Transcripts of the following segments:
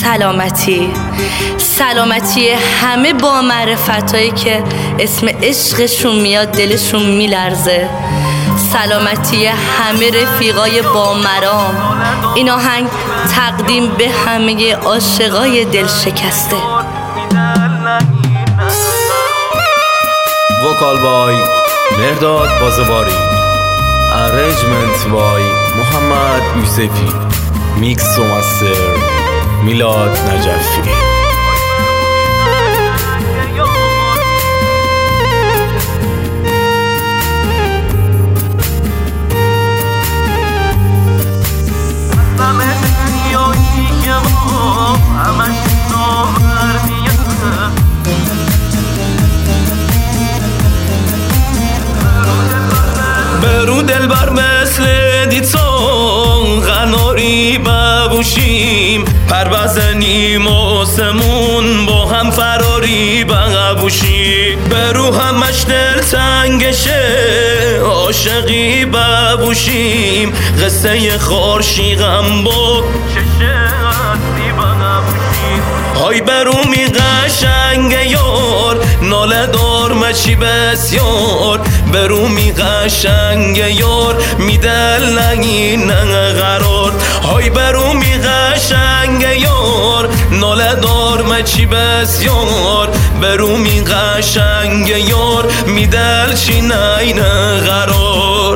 سلامتی همه با معرفتایی که اسم عشقشون میاد دلشون میلرزه، سلامتی همه رفیقای با مرام. این آهنگ تقدیم به همه عاشقای دل شکسته. وکال بای مهرداد بازواری، ارنجمنت بای محمد یوسفی، میکس و مستر میلاد نجفی. برو دلبر مثل دیتون غناری ببوشیم، پر بزنیم آسمون با هم فراری ببوشیم. برو همش دل تنگشه عاشقی ببوشیم، قصه خورشی غم با چشه هستی ببوشیم. های برو می قشنگ یار ناله دار مچی بسیار، برو می قشنگ یار می دل نگین قرار. های برو می قشنگ یار ناله دار مچی بسیار، برو می قشنگ یار می دل چی نین قرار.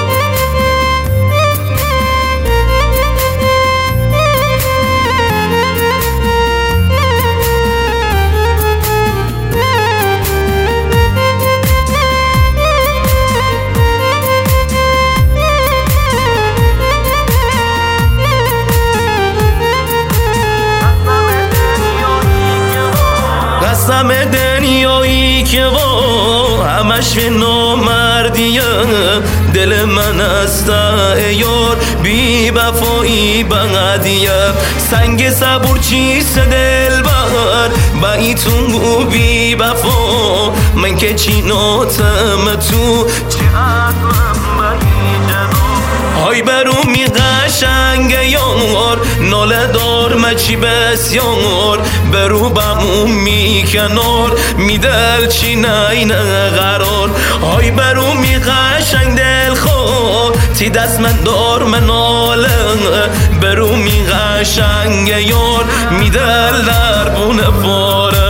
قسم دنیایی که با همش به نامردیه، دل من است یار بی وفایی بقدیه. سنگ صبور چیست دل بر بایتون گو بی وفا، من که چیناتم تو چه عقلم بایی جنا. های برو می قشنگ یار ناله دار مچی بسیار، برو بمون می کنار می دل چی نین قرار. های برو می قشنگ دل خواه تی دست من دار من آله، برو می قشنگ یار می دل در بونه باره.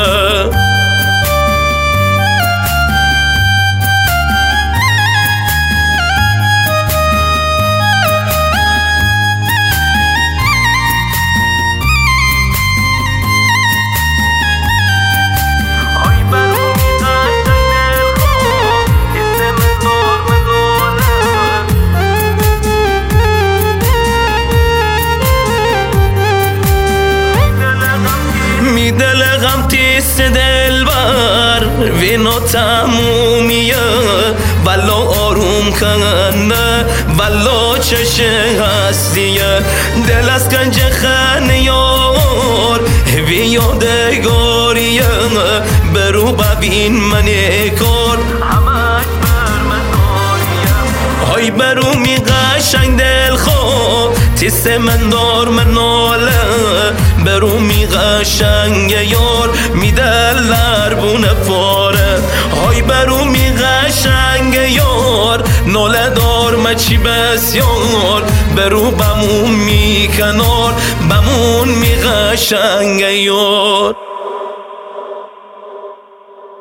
دل غم تیست دل بر وینا تمومیه، والا آروم کنه والا چشه هستیه. دل از گنج خنه یار وی یادگاریه، برو ببین من کار همش بر مداریه. های برو می قشنگ دل خواه تیست من دار من ناله، برو می قشنگ یار می دل در بونه پاره. های برو می قشنگ یار ناله دار مچی بسیار، برو بمون می کنار بمون می قشنگ یار.